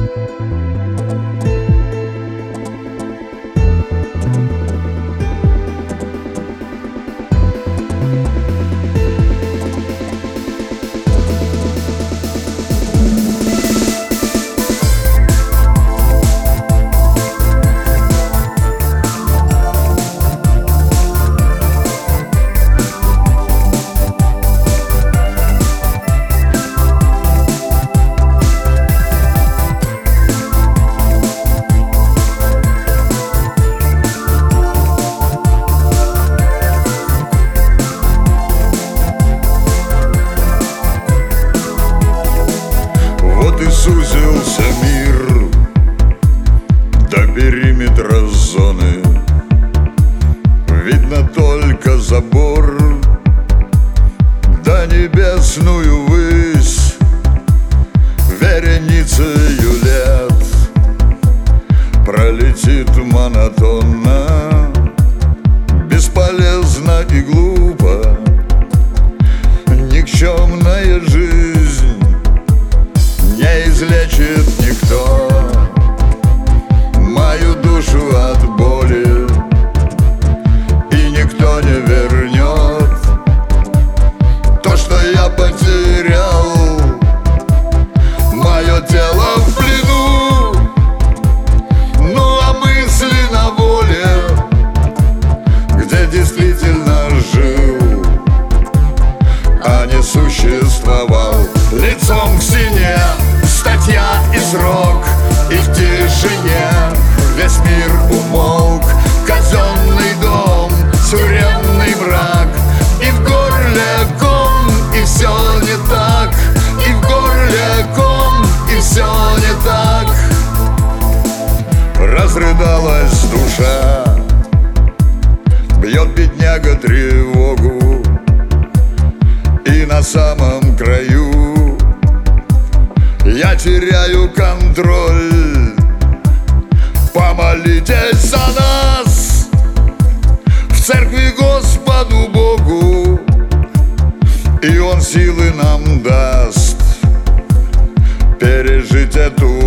Сузился мир до периметра зоны. Видно только забор, да небесную высь вереницею лет пролетит монотонно, бесполезно и глупо. Никчемная жизнь не излечит никто мою душу от боли, и никто не вернет то, что я потерял. Мое тело в плену, ну а мысли на воле, где действительно жил, а не существовал. Лицом к стене статья и срок, и в тишине весь мир умолк. Казенный дом, тюремный мрак, и в горле ком, и все не так. И в горле ком, и все не так. Разрыдалась душа, бьет бедняга тревогу, и на самом краю я теряю контроль. Помолитесь за нас в церкви Господу Богу, и Он силы нам даст пережить эту